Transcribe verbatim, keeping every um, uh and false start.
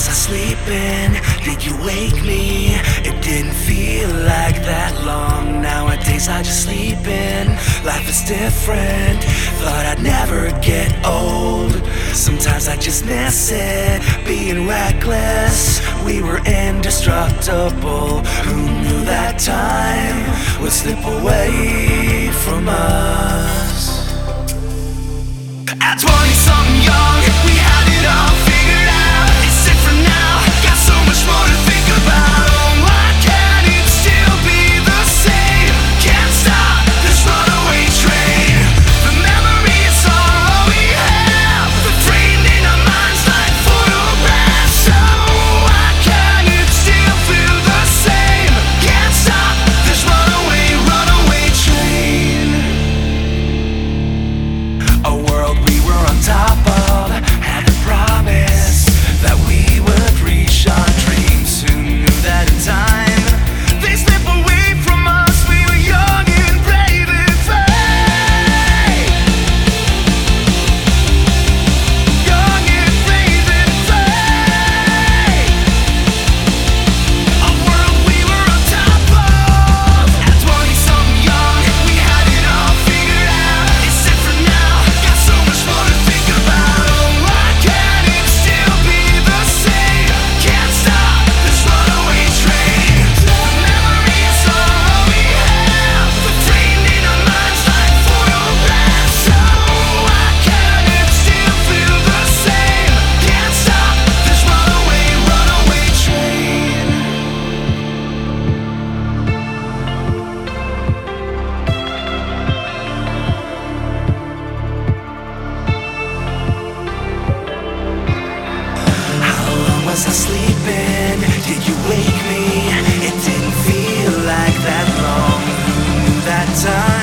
was I sleeping? Did you wake me? It didn't feel like that long. Nowadays I just sleep in. Life is different. Thought I'd never get old. Sometimes I just miss it, being reckless. We were indestructible. Who knew that time would slip away from us? At twenty-something young, we had it all figured out. It's different now, got so much more to think about. Oh, why can't it still be the same? Can't stop this runaway train. The memory is all we have, framed in our minds like photographs. So why can't it still feel the same? Can't stop this runaway, runaway train. A world we were on top of, had the promise that we would reach our dreams. Who knew that in time they slip away from us? We were young and brave and free. Young and brave and free. A world we were on top of. At twenty-something young, we had it all figured out. It's different now, got so much more to think about. Oh, why can't it still be the same? Can't stop this runaway train. The memory is all we have, framed in our minds like photographs. So why can't it still feel the same? Can't stop this runaway, runaway train. How long was I sleeping? Did you wake me? It didn't feel like that long. Who knew that time